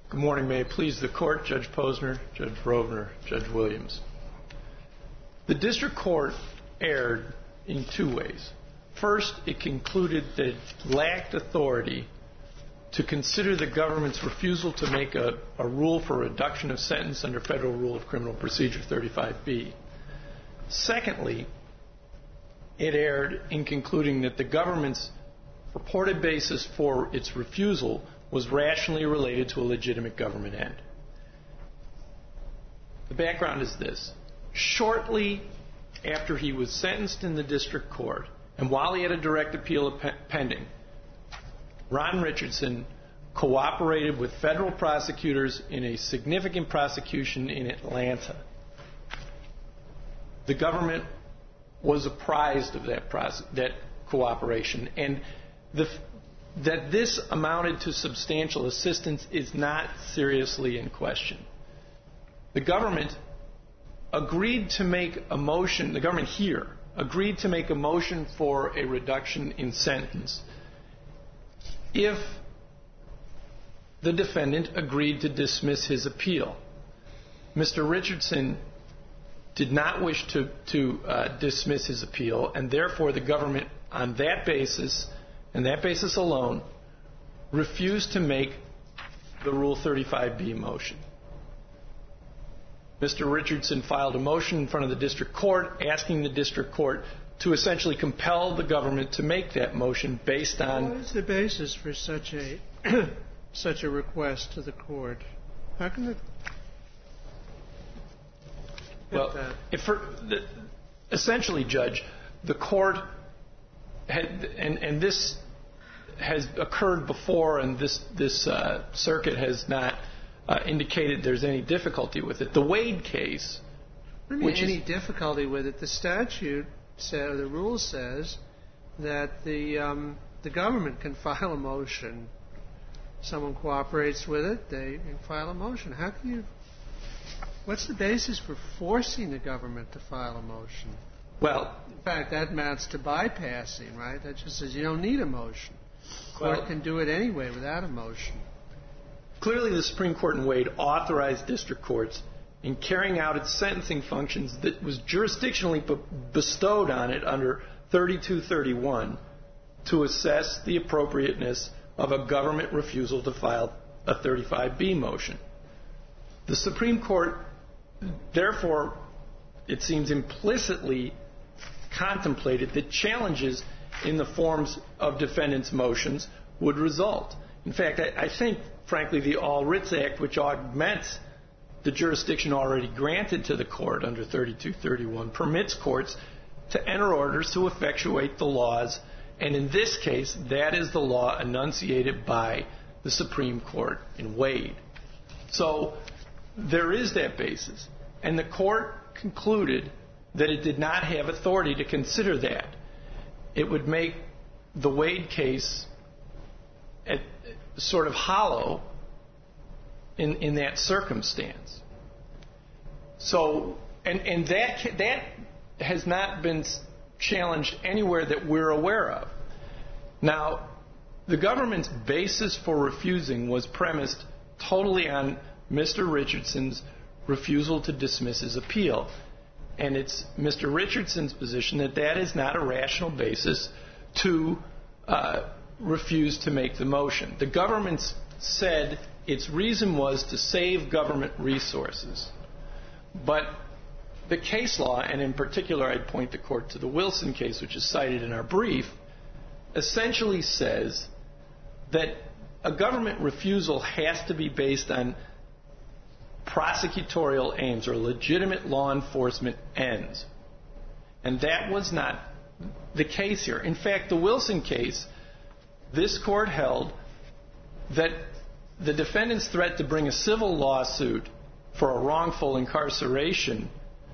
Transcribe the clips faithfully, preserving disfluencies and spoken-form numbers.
Good morning. May it please the Court, Judge Posner, Judge Rovner, Judge Williams. The District Court erred in two ways. First, it concluded that it lacked authority to consider the government's refusal to make a, a rule for reduction of sentence under Federal Rule of Criminal Procedure thirty-five B. Secondly, it erred in concluding that the government's purported basis for its refusal was rationally related to a legitimate government end. The background is this. Shortly after he was sentenced in the district court, and while he had a direct appeal pending, Ron Richardson cooperated with federal prosecutors in a significant prosecution in Atlanta. The government was apprised of that, process, that cooperation, and the that this amounted to substantial assistance is not seriously in question. The government agreed to make a motion, the government here agreed to make a motion for a reduction in sentence if the defendant agreed to dismiss his appeal. Mister Richardson did not wish to, to uh, dismiss his appeal, and therefore the government, on that basis, and that basis alone, refused to make the Rule thirty-five B motion. Mister Richardson filed a motion in front of the district court asking the district court to essentially compel the government to make that motion based on... What is the basis for such a such a request to the court? How can it... Well, if for, the, essentially, Judge, the court had, and, and this has occurred before, and this this uh, circuit has not uh, indicated there's any difficulty with it. The Wade case, which any is, difficulty with it, the statute says, the rule says that the um, the government can file a motion. Someone cooperates with it, they can file a motion. How can you? What's the basis for forcing the government to file a motion? Well, in fact, that amounts to bypassing, right? That just says you don't need a motion. Court well, can do it anyway without a motion. Clearly, the Supreme Court in Wade authorized district courts in carrying out its sentencing functions that was jurisdictionally b- bestowed on it under thirty-two thirty-one to assess the appropriateness of a government refusal to file a thirty-five B motion. The Supreme Court, therefore, it seems implicitly contemplated that challenges in the forms of defendants' motions would result. In fact, I, I think, frankly, the All Writs Act, which augments the jurisdiction already granted to the court under thirty-two thirty-one, permits courts to enter orders to effectuate the laws, and in this case, that is the law enunciated by the Supreme Court in Wade. So there is that basis, and the court concluded that it did not have authority to consider that. It would make the Wade case at, sort of hollow in, in that circumstance. So, and, and that that has not been challenged anywhere that we're aware of. Now, the government's basis for refusing was premised totally on Mister Richardson's refusal to dismiss his appeal. And it's Mister Richardson's position that that is not a rational basis to uh, refuse to make the motion. The government said its reason was to save government resources. But the case law, and in particular I'd point the court to the Wilson case, which is cited in our brief, essentially says that a government refusal has to be based on prosecutorial aims or legitimate law enforcement ends. And that was not the case here. In fact, the Wilson case, this court held that the defendant's threat to bring a civil lawsuit for a wrongful incarceration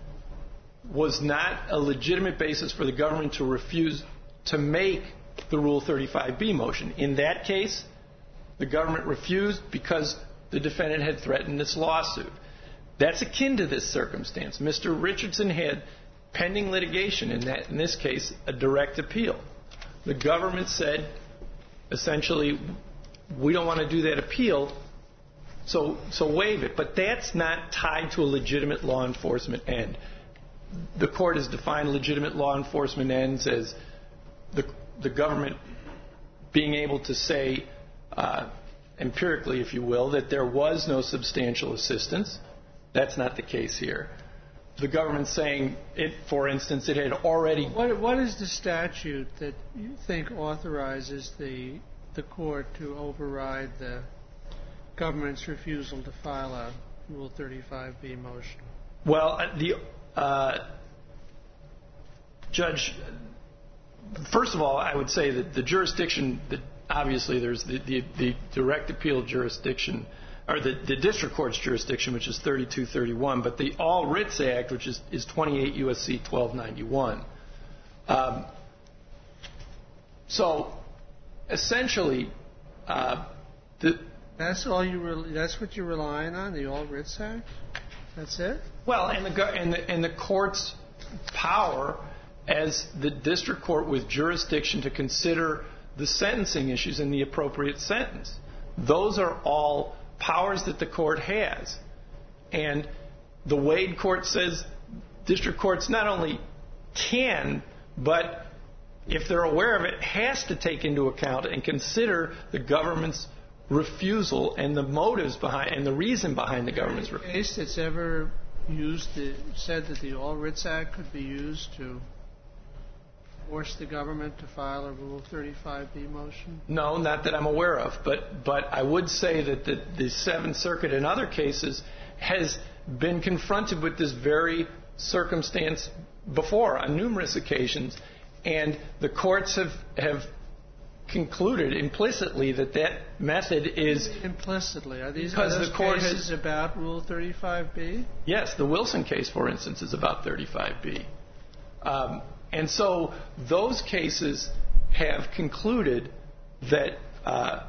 was not a legitimate basis for the government to refuse to make the Rule thirty-five B motion. In that case, the government refused because the defendant had threatened this lawsuit. That's akin to this circumstance. Mister Richardson had pending litigation, in, that, in this case, a direct appeal. The government said, essentially, we don't want to do that appeal So, so waive it. But that's not tied to a legitimate law enforcement end. The court has defined legitimate law enforcement ends as the, the government being able to say, uh, empirically, if you will, that there was no substantial assistance. That's not the case here. The government saying, it, for instance, it had already... What, what is the statute that you think authorizes the the court to override the government's refusal to file a Rule thirty-five B motion? Well, the uh, judge, first of all, I would say that the jurisdiction, that obviously there's the, the, the direct appeal jurisdiction, or the, the district court's jurisdiction, which is thirty-two thirty-one, but the All Writs Act, which is, is twenty-eight U S C twelve ninety-one. Um, so, essentially, uh, the... That's all you. Re- that's what you're relying on, the All Writs Act. That's it. Well, and the and the, and the court's power as the district court with jurisdiction to consider the sentencing issues and the appropriate sentence. Those are all powers that the court has, and the Wade court says district courts not only can, but if they're aware of it, has to take into account and consider the government's refusal and the motives behind and the reason behind the government's refusal. Case that's ever used the, said that the All Writs Act could be used to force the government to file a Rule thirty-five B motion? No, not that I'm aware of, but but I would say that the, the Seventh Circuit in other cases has been confronted with this very circumstance before on numerous occasions, and the courts have have concluded implicitly that that method is implicitly. Are these because are those the court cases has, about Rule thirty-five B? Yes, the Wilson case, for instance, is about thirty-five B, um, and so those cases have concluded that uh,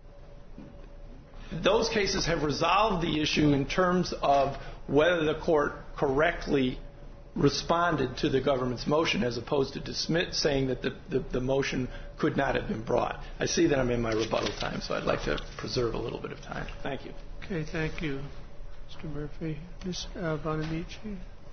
those cases have resolved the issue in terms of whether the court correctly responded to the government's motion as opposed to dismiss, saying that the, the, the motion could not have been brought. I see that I'm in my rebuttal time, so I'd like to preserve a little bit of time. Thank you. Okay, thank you, Mister Murphy. Miz Uh, Bonamici.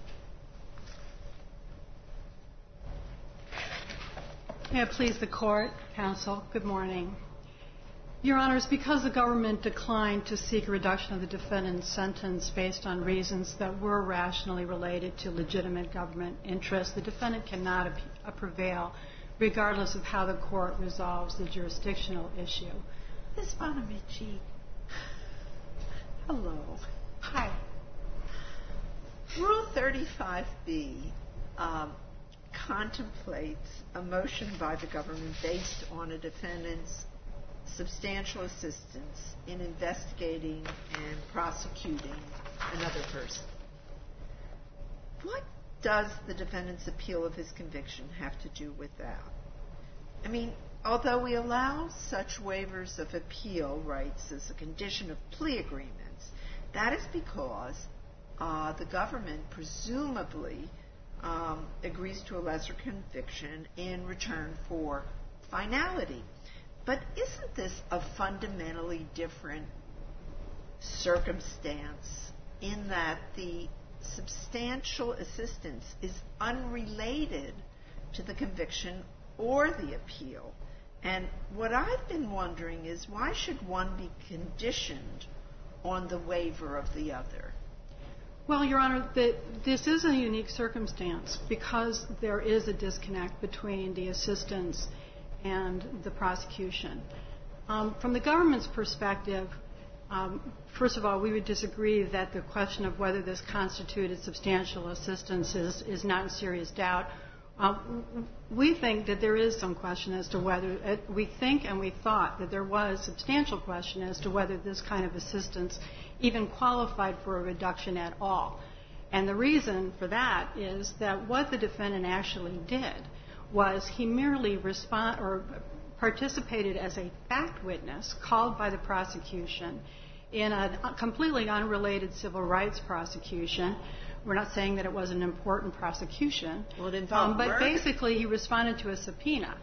May it please the Court, Counsel, good morning. Your Honors, because the government declined to seek a reduction of the defendant's sentence based on reasons that were rationally related to legitimate government interests, the defendant cannot uh, prevail regardless of how the court resolves the jurisdictional issue. Miz Bonamici, hello. Hi. Rule thirty-five B um, contemplates a motion by the government based on a defendant's substantial assistance in investigating and prosecuting another person. What does the defendant's appeal of his conviction have to do with that? I mean, although we allow such waivers of appeal rights as a condition of plea agreements, that is because uh, the government presumably um, agrees to a lesser conviction in return for finality. But isn't this a fundamentally different circumstance in that the substantial assistance is unrelated to the conviction or the appeal? And what I've been wondering is, why should one be conditioned on the waiver of the other? Well, Your Honor, the, this is a unique circumstance because there is a disconnect between the assistance and the prosecution. Um, from the government's perspective, um, first of all, we would disagree that the question of whether this constituted substantial assistance is, is not in serious doubt. Um, we think that there is some question as to whether, uh, we think and we thought that there was substantial question as to whether this kind of assistance even qualified for a reduction at all. And the reason for that is that what the defendant actually did was he merely respond or participated as a fact witness called by the prosecution in a completely unrelated civil rights prosecution. We're not saying that it was an important prosecution. Well, it involved um, but murder. basically he responded to a subpoena.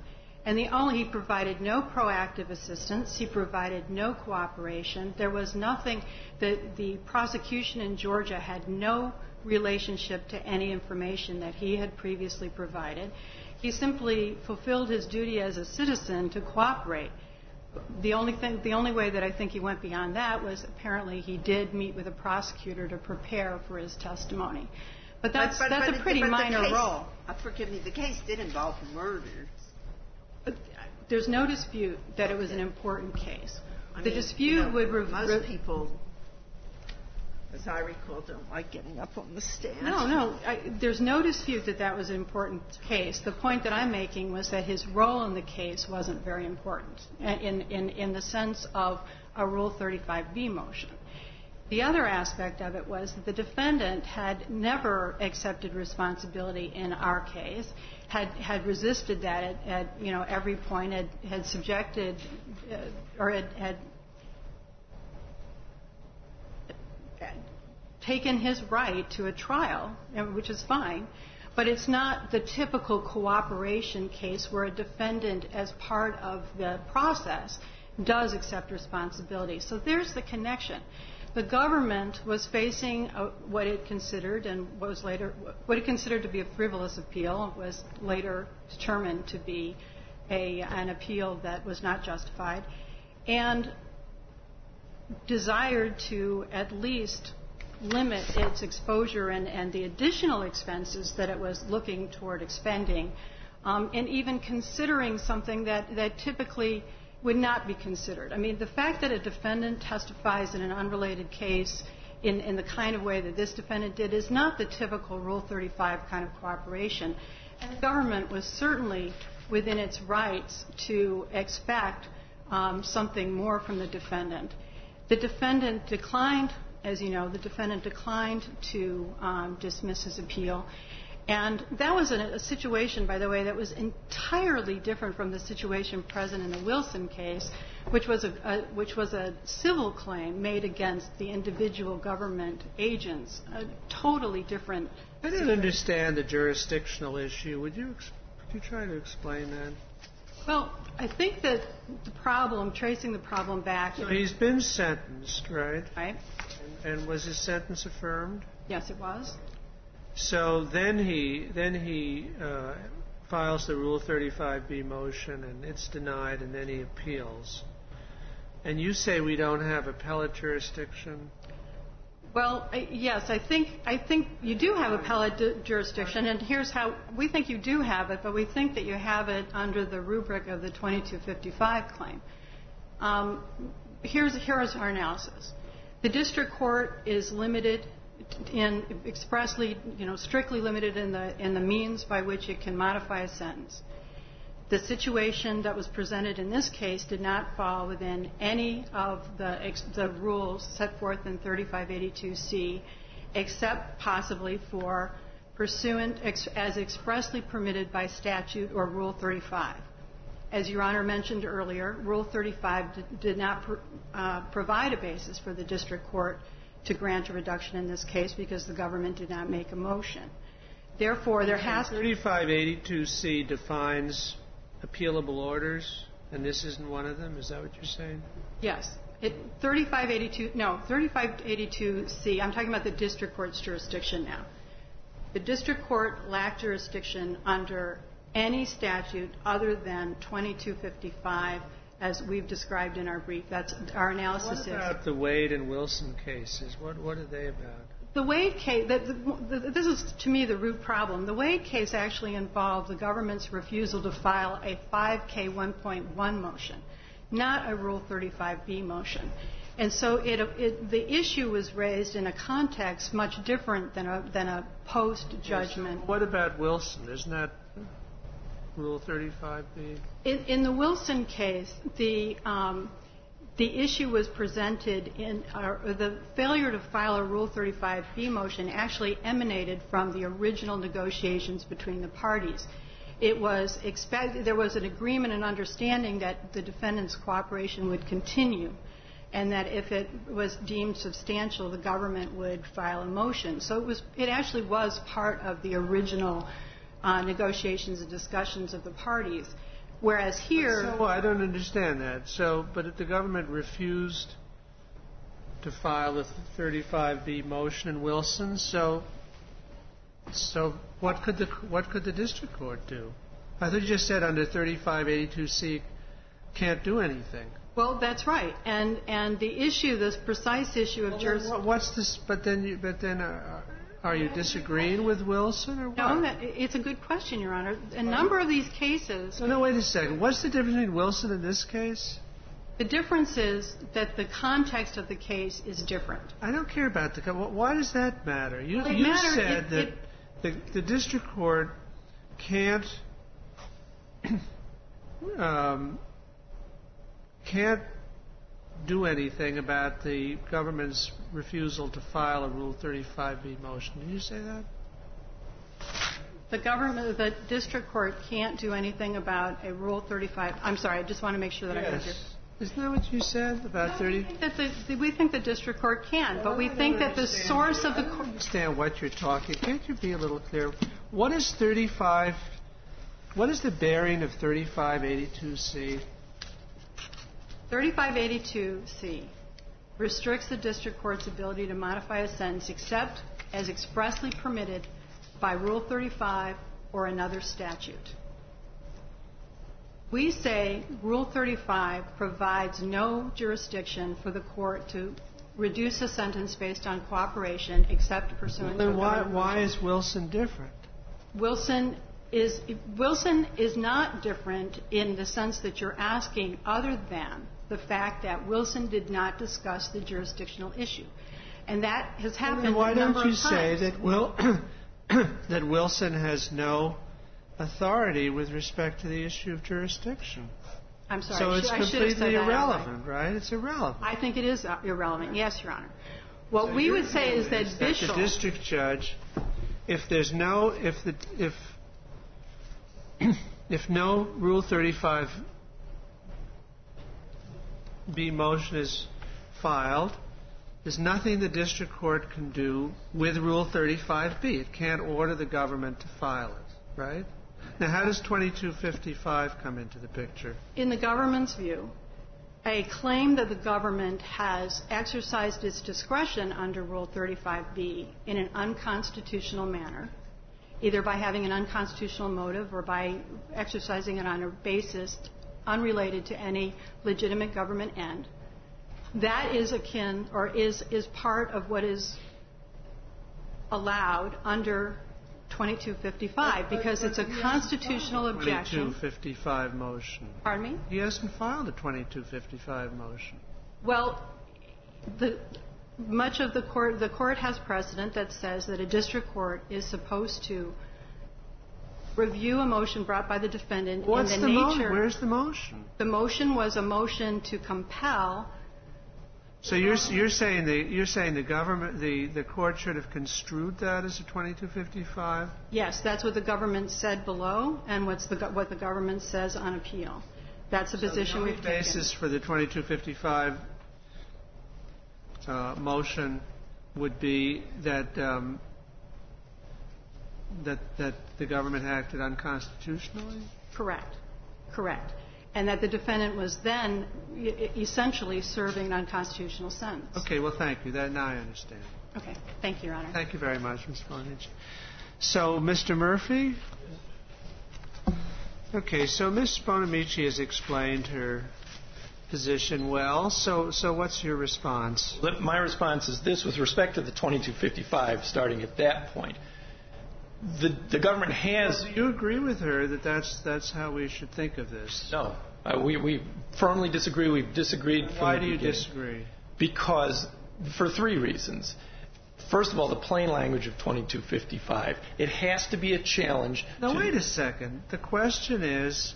And the only, he provided no proactive assistance. He provided no cooperation. There was nothing, the, the prosecution in Georgia had no relationship to any information that he had previously provided. He simply fulfilled his duty as a citizen to cooperate. The only thing, the only way that I think he went beyond that was apparently he did meet with a prosecutor to prepare for his testimony. But that's, but, but, that's but a pretty but minor case, role. Uh, forgive me, the case did involve murders. There's no dispute that it was an important case. I the mean, dispute you know, would... Re- most people, as I recall, don't like getting up on the stand. No, no. I, there's no dispute that that was an important case. The point that I'm making was that his role in the case wasn't very important in, in, in the sense of a Rule thirty-five B motion. The other aspect of it was that the defendant had never accepted responsibility in our case, had, had resisted that at, at you know every point, had, had subjected uh, or had, had taken his right to a trial, which is fine, but it's not the typical cooperation case where a defendant, as part of the process, does accept responsibility. So there's the connection. The government was facing a, what it considered and was later what it considered to be a frivolous appeal was later determined to be a, an appeal that was not justified, and desired to at least limit its exposure and, and the additional expenses that it was looking toward expending, um, and even considering something that, that typically would not be considered. I mean, the fact that a defendant testifies in an unrelated case in, in the kind of way that this defendant did is not the typical Rule thirty-five kind of cooperation. And the government was certainly within its rights to expect um, something more from the defendant. The defendant declined, as you know, the defendant declined to um, dismiss his appeal. And that was a, a situation, by the way, that was entirely different from the situation present in the Wilson case, which was a, a which was a civil claim made against the individual government agents. A totally different. I didn't understand the jurisdictional issue. Would you could you try to explain that? Well, I think that the problem, tracing the problem back. So he's been sentenced, right? Right. And, and was his sentence affirmed? Yes, it was. So then he then he uh, files the Rule thirty-five B motion, and it's denied, and then he appeals. And you say we don't have appellate jurisdiction? Well, I, yes, I think I think you do have appellate d- jurisdiction, and here's how we think you do have it, but we think that you have it under the rubric of the twenty-two fifty-five claim. Um, here's here's our analysis. The district court is limited in expressly, you know, strictly limited in the in the means by which it can modify a sentence. The situation that was presented in this case did not fall within any of the ex, the rules set forth in thirty-five eighty-two C, except possibly for pursuant ex, as expressly permitted by statute or Rule thirty-five. As Your Honor mentioned earlier, Rule thirty-five did, did not pr, uh, provide a basis for the district court to grant a reduction in this case because the government did not make a motion. Therefore, there has to be... thirty-five eighty-two C defines appealable orders, and this isn't one of them? Is that what you're saying? Yes. It, thirty-five eighty-two, no, thirty-five eighty-two C, I'm talking about the district court's jurisdiction now. The district court lacked jurisdiction under any statute other than twenty-two fifty-five, as we've described in our brief. That's our analysis. What about is. the Wade and Wilson cases? What what are they about? The Wade case, the, the, the, this is to me the root problem. The Wade case actually involved the government's refusal to file a five K one point one motion, not a Rule thirty-five B motion. And so it, it, the issue was raised in a context much different than a, than a post-judgment. Yes. What about Wilson? Isn't that Rule thirty-five B? In, in the Wilson case, the um, the issue was presented in uh, the failure to file a Rule thirty-five B motion actually emanated from the original negotiations between the parties. It was expected, there was an agreement and understanding that the defendant's cooperation would continue, and that if it was deemed substantial, the government would file a motion. So it was, it actually was part of the original uh, negotiations and discussions of the parties. Whereas here... So I don't understand that. So, but if the government refused to file a thirty-five B motion in Wilson, so so what could the what could the district court do? I thought you just said under thirty-five eighty-two C can't do anything. Well, that's right. And and the issue, this precise issue of well, jurisdiction... What's this? But then, you, but then, uh, are you disagreeing with Wilson or what? No, that, it's a good question, Your Honor. A number of these cases... No, no, wait a second. What's the difference between Wilson and this case? The difference is that the context of the case is different. I don't care about the... Why does that matter? You, Well, it you matters- said it- that it- the, the district court can't... um, can't do anything about the government's refusal to file a Rule thirty-five B motion. Did you say that? The government, the district court can't do anything about a Rule thirty-five... I'm sorry, I just want to make sure that I heard you. Isn't that what you said about thirty? We think that the, we think the district court can, but we I think don't that the understand. source of I the... don't court. understand what you're talking. Can't you be a little clear? What is thirty-five... What is the bearing of thirty-five eighty-two C? thirty-five eighty-two C restricts the district court's ability to modify a sentence except as expressly permitted by Rule thirty-five or another statute. We say Rule thirty-five provides no jurisdiction for the court to reduce a sentence based on cooperation except pursuant to a Then why, government why motion. is Wilson different? Wilson is Wilson is not different in the sense that you're asking, other than the fact that Wilson did not discuss the jurisdictional issue, and that has happened Then why a number don't you of say times. that Will that Wilson has no authority with respect to the issue of jurisdiction? I'm sorry. So I it's should- I should have completely said that outright. irrelevant, right? It's irrelevant. I think it is uh, irrelevant. Yes, Your Honor. What So we your would say view is that the Bishop. district judge, if there's no, if the, if, if no Rule thirty-five B motion is filed, there's nothing the district court can do with Rule thirty-five B. It can't order the government to file it, right? Now, how does twenty-two fifty-five come into the picture? In the government's view, a claim that the government has exercised its discretion under Rule thirty-five B in an unconstitutional manner, either by having an unconstitutional motive or by exercising it on a basis unrelated to any legitimate government end, that is akin or is, is part of what is allowed under twenty-two fifty-five because it's a constitutional objection. twenty-two fifty-five motion. Pardon me? He hasn't filed a twenty-two fifty-five motion. Well, the, much of the court, the court has precedent that says that a district court is supposed to review a motion brought by the defendant What's in the the motion? nature. Where's the motion? The motion was a motion to compel. So you're you're saying the you're saying the government the, the court should have construed that as a twenty-two fifty-five? Yes, that's what the government said below, and what's the go- what the government says on appeal. That's the position so the we've only basis taken. for the twenty-two fifty-five uh, motion would be that um, that that the government acted unconstitutionally? Correct, correct, and that the defendant was then e- essentially serving an unconstitutional sentence. Okay, well, thank you. That now I understand. Okay, thank you, Your Honor. Thank you very much, Miz Bonich. So, Mister Murphy? Okay, so Miz Bonamici has explained her position well. So, so what's your response? My response is this: with respect to the twenty-two fifty-five, starting at that point, the the government has. Do you agree with her that that's that's how we should think of this? No, uh, we we firmly disagree. We've disagreed. From Why the do you beginning. disagree? Because, for three reasons. First of all, the plain language of twenty-two fifty-five. It has to be a challenge. Now, to wait a second. The question is,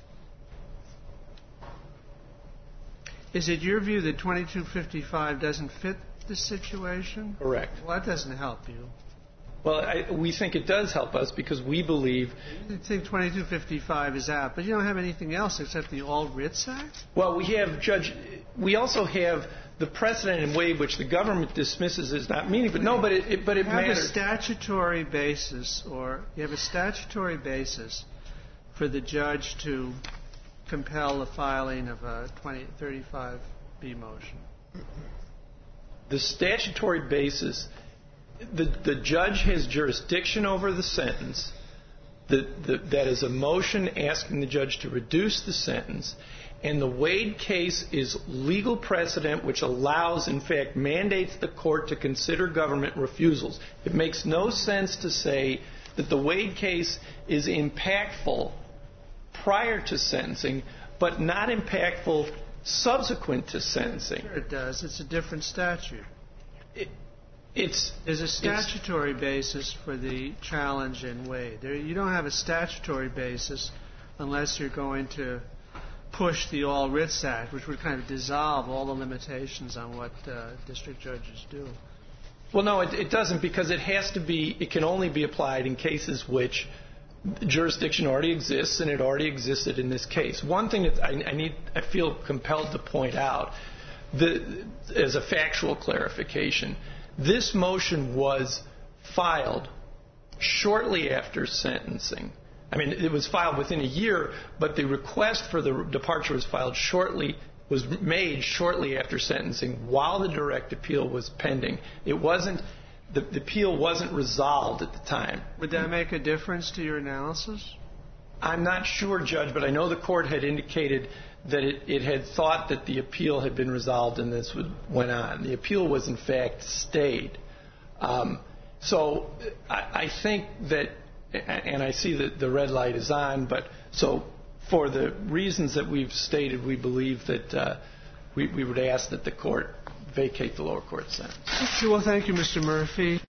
is it your view that twenty-two fifty-five doesn't fit the situation? Correct. Well, that doesn't help you. Well, I, we think it does help us because we believe. You think twenty-two fifty-five is out, but you don't have anything else except the All Writs Act? Well, we have, Judge, we also have the precedent and way in which the government dismisses as not meaning, but no, but it, it but it you have matters. a statutory basis, or you have a statutory basis for the judge to compel the filing of a twenty thirty-five B motion? The statutory basis, the, the judge has jurisdiction over the sentence. The, the, that is a motion asking the judge to reduce the sentence. And the Wade case is legal precedent which allows, in fact, mandates the court to consider government refusals. It makes no sense to say that the Wade case is impactful prior to sentencing, but not impactful subsequent to sentencing. Sure it does. It's a different statute. It, it's There's a statutory basis for the challenge in Wade. There, you don't have a statutory basis unless you're going to push the All Writs Act, which would kind of dissolve all the limitations on what uh, district judges do. Well, no, it, it doesn't, because it has to be, it can only be applied in cases which jurisdiction already exists, and it already existed in this case. One thing that I, I need, I feel compelled to point out, the, as a factual clarification, this motion was filed shortly after sentencing. I mean, it was filed within a year, but the request for the departure was filed shortly, was made shortly after sentencing while the direct appeal was pending. It wasn't, the, the appeal wasn't resolved at the time. Would that make a difference to your analysis? I'm not sure, Judge, but I know the court had indicated that it, it had thought that the appeal had been resolved and this would, went on. The appeal was, in fact, stayed. Um, so I, I think that, and I see that the red light is on, but so for the reasons that we've stated, we believe that uh, we, we would ask that the court vacate the lower court sentence. Well, thank you, Mister Murphy.